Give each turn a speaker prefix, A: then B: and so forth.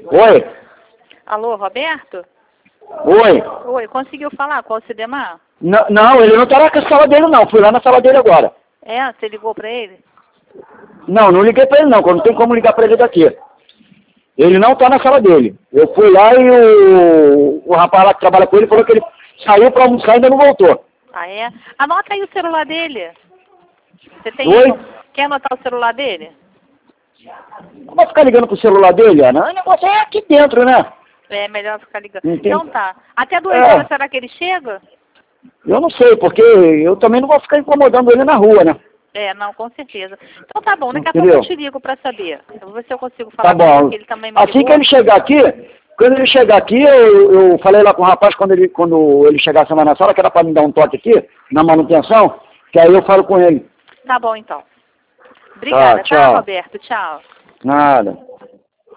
A: Oi?
B: Alô, Roberto?
A: Oi?
B: Oi, conseguiu falar com o Alcidemar?
A: Não, ele não tá na sala dele não, fui lá na sala dele agora.
B: É, você ligou pra ele?
A: Não liguei pra ele não, não tem como ligar pra ele daqui. Ele não tá na sala dele. Eu fui lá e o rapaz lá que trabalha com ele falou que ele saiu pra almoçar e ainda não voltou.
B: Ah, é? Anota aí o celular dele. Você tem...
A: Oi?
B: Quer anotar o celular dele?
A: Como vai ficar ligando pro celular dele, Ana? O negócio é aqui dentro, né?
B: É, melhor ficar ligando.
A: Entendi.
B: Então tá. Até 2 horas, será que ele chega?
A: Eu não sei, porque eu também não vou ficar incomodando ele na rua, né?
B: É, não, com certeza. Então tá bom, daqui a
A: Entendeu?
B: pouco eu te ligo pra saber. Eu vou ver se eu consigo falar
A: Tá
B: com ele,
A: bom.
B: que ele também me
A: Assim
B: ligou.
A: que ele chegar aqui, quando ele chegar aqui, eu falei lá com o rapaz quando ele chegasse lá na sala, que era pra me dar um toque aqui, na manutenção, que aí eu falo com ele.
B: Tá bom, então. Obrigada,
A: Tá, tchau.
B: Roberto? Tchau.
A: Nada.